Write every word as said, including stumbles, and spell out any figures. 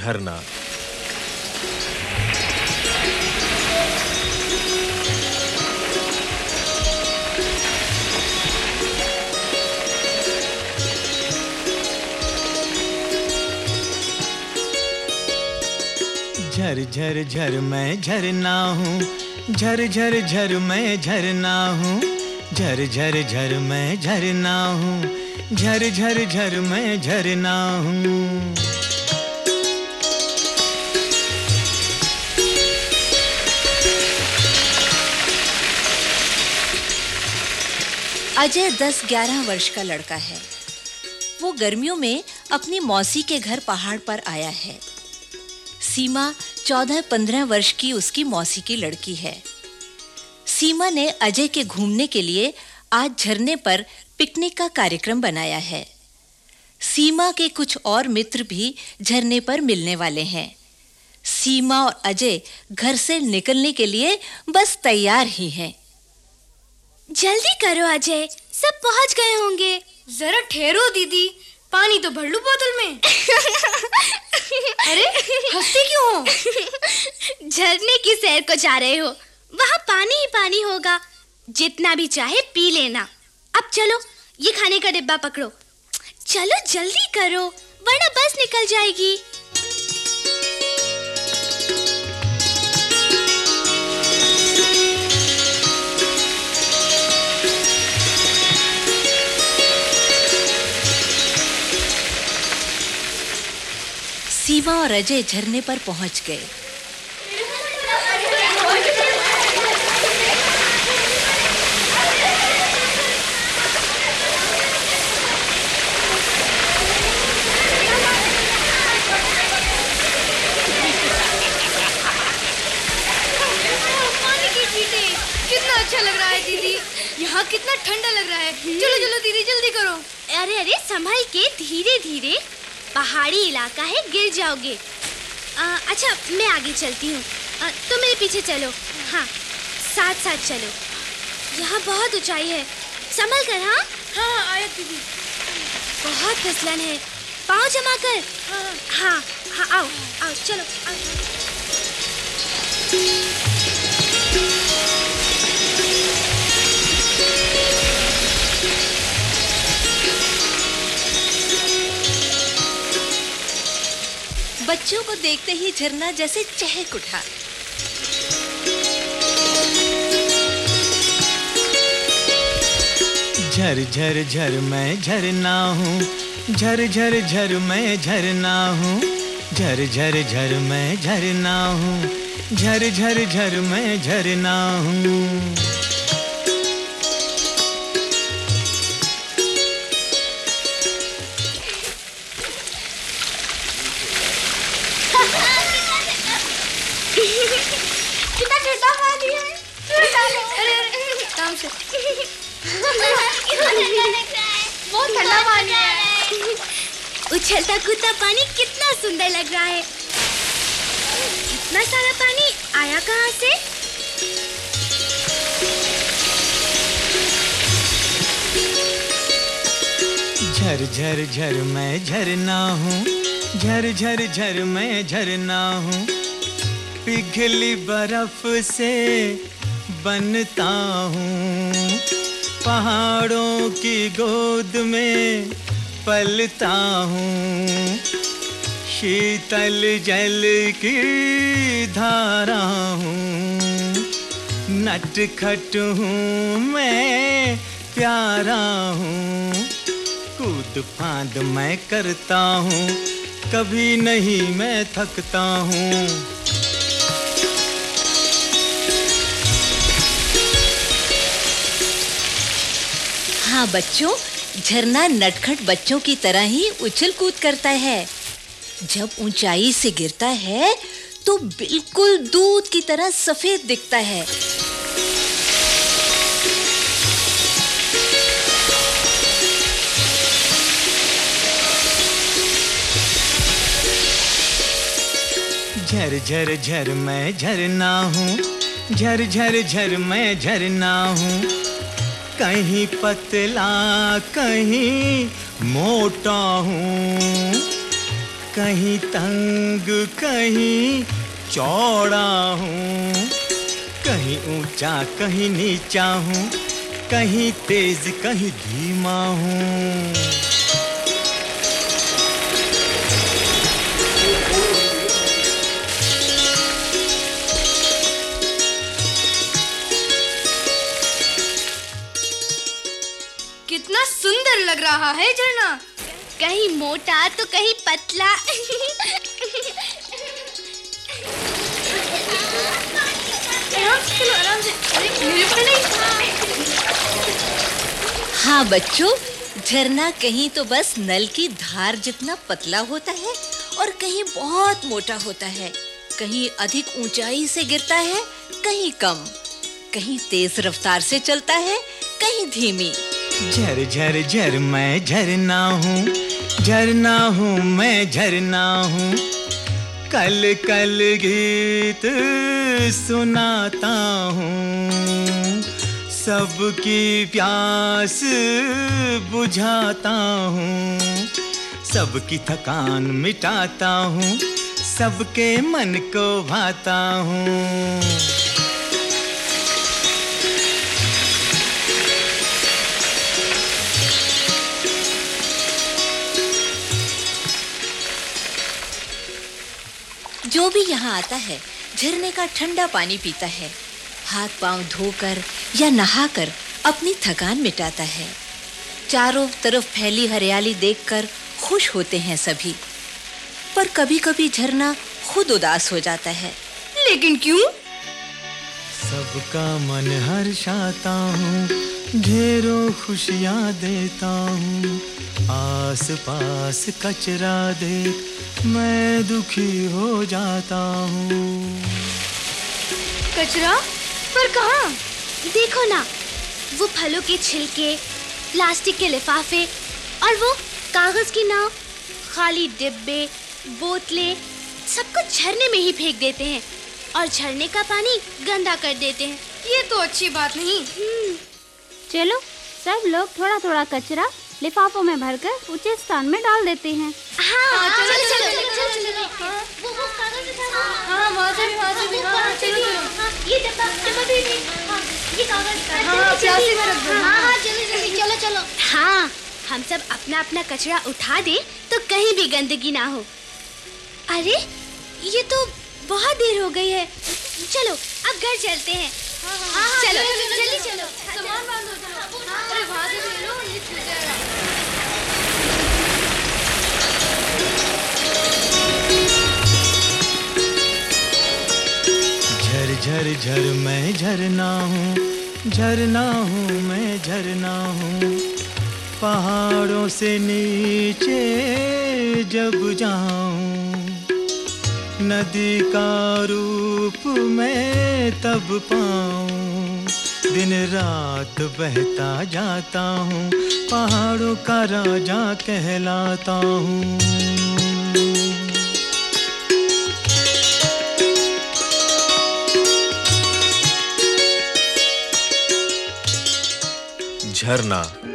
झरना। झर झर झर मैं झरना हूँ, झर झर झर मैं झरना हूँ, झर झर झर मैं झरना हूँ, झर झर झर मैं झरना हूँ। अजय दस ग्यारह वर्ष का लड़का है। वो गर्मियों में अपनी मौसी के घर पहाड़ पर आया है। सीमा चौदह पंद्रह वर्ष की उसकी मौसी की लड़की है। सीमा ने अजय के घूमने के लिए आज झरने पर पिकनिक का कार्यक्रम बनाया है। सीमा के कुछ और मित्र भी झरने पर मिलने वाले हैं। सीमा और अजय घर से निकलने के लिए बस तैयार ही हैं। जल्दी करो अजय, सब पहुंच गए होंगे। जरा ठहरो दीदी, पानी तो भर लूं बोतल में। अरे हंसते क्यों हो? झरने की सैर को जा रहे हो, वहाँ पानी ही पानी होगा, जितना भी चाहे पी लेना। अब चलो, ये खाने का डिब्बा पकड़ो। चलो जल्दी करो, वरना बस निकल जाएगी। सीमा और अजय झरने पर पहुंच गए। कितना अच्छा लग रहा है दीदी, यहाँ कितना ठंडा लग रहा है। चलो चलो दीदी जल्दी करो। अरे अरे संभल के, धीरे धीरे, पहाड़ी इलाका है, गिर जाओगे। आ, अच्छा मैं आगे चलती हूँ, तुम मेरे पीछे चलो। हाँ, साथ साथ चलो। यहाँ बहुत ऊंचाई है, संभल कर। हाँ हाँ आया दीदी। बहुत फिसलन है, पाँव जमा कर। हाँ हाँ हाँ आओ आओ चलो आओ। बच्चों को देखते ही झरना जैसे चहक उठा। झर झर झर मैं झरना हूँ, झर झर झर मैं झरना हूँ, झर झर झर मैं झरना हूँ, झर झर झर मैं झरना हूँ। कितना ठंडा पानी है। अरे अरे काम से बहुत ठंडा पानी है। उछलता कूदता पानी कितना सुंदर लग रहा है। इतना सारा पानी आया कहाँ से? झर झर झर मैं झरना हूँ, झर झर झर मैं झरना हूँ, पिघली बर्फ से बनता हूँ, पहाड़ों की गोद में पलता हूँ, शीतल जल की धारा हूँ, नटखट हूँ मैं प्यारा हूँ, कूद फांद मैं करता हूँ, कभी नहीं मैं थकता हूँ। हाँ बच्चों, झरना नटखट बच्चों की तरह ही उछल कूद करता है। जब ऊंचाई से गिरता है तो बिल्कुल दूध की तरह सफेद दिखता है। झर झर झर मैं झरना हूँ, झर झर झर मैं झरना हूँ, कहीं पतला कहीं मोटा हूँ, कहीं तंग कहीं चौड़ा हूँ, कहीं ऊंचा कहीं नीचा हूँ, कहीं तेज कहीं धीमा हूँ। कितना सुंदर लग रहा है झरना। कहीं मोटा तो कहीं पतला। चलो आराम से। मेरे पर नहीं। हाँ बच्चों, झरना कहीं तो बस नल की धार जितना पतला होता है और कहीं बहुत मोटा होता है, कहीं अधिक ऊंचाई से गिरता है, कहीं कम, कहीं तेज रफ्तार से चलता है, कहीं धीमी। झर झर झर मैं झरना हूँ, झरना हूँ मैं झरना हूँ, कल कल गीत सुनाता हूँ, सबकी प्यास बुझाता हूँ, सबकी थकान मिटाता हूँ, सबके मन को भाता हूँ। जो भी यहाँ आता है झरने का ठंडा पानी पीता है, हाथ पांव धोकर या नहाकर अपनी थकान मिटाता है। चारों तरफ फैली हरियाली देखकर खुश होते हैं सभी, पर कभी-कभी झरना खुद उदास हो जाता है। लेकिन क्यों? सबका मन हर्षाता हूँ, ढेरों खुशियाँ देता हूँ, आस पास कचरा देख मैं दुखी हो जाता हूँ। कचरा? पर कहाँ? देखो ना, वो फलों के छिलके, प्लास्टिक के लिफाफे और वो कागज की नाव, खाली डिब्बे, बोतलें, सब कुछ झरने में ही फेंक देते हैं और झरने का पानी गंदा कर देते हैं। ये तो अच्छी बात नहीं। चलो सब लोग थोड़ा थोड़ा कचरा लिफाफों में भरकर ऊंचे स्थान में डाल देते हैं। हाँ, हाँ, चलो, चलो चलो, चलो चलो, चलो चलो, चलो। हाँ। वो वो कागज उठाओ। हाँ, वहाँ से भी, वहाँ से भी, वो हाँ, कागज चलो, चलिए। चलो। हाँ, ये डब्बा डब्बा भी भी। हाँ, ये कागज। हाँ, प्लास्टिक में रख दो। हाँ हाँ, जल्दी जल्दी चलो चलो। हाँ, हम सब अपना अपना कचरा उठा दें तो कहीं भी गंदगी ना हो। अरे ये तो बहुत देर हो गई है, चलो अब घर चलते हैं। हाँ, हाँ, हाँ, चलो चलो, जल्दी चलो, चलो। सामान बांधो, चलो। अरे वहाँ से ले लो, ये छूट जाएगा। झर झर झर मैं झरना हूँ, झरना हूँ मैं झरना हूँ, पहाड़ों से नीचे जब जाऊं, नदी का रूप मैं तब पाऊं, दिन रात बहता जाता हूँ, पहाड़ों का राजा कहलाता हूँ। झरना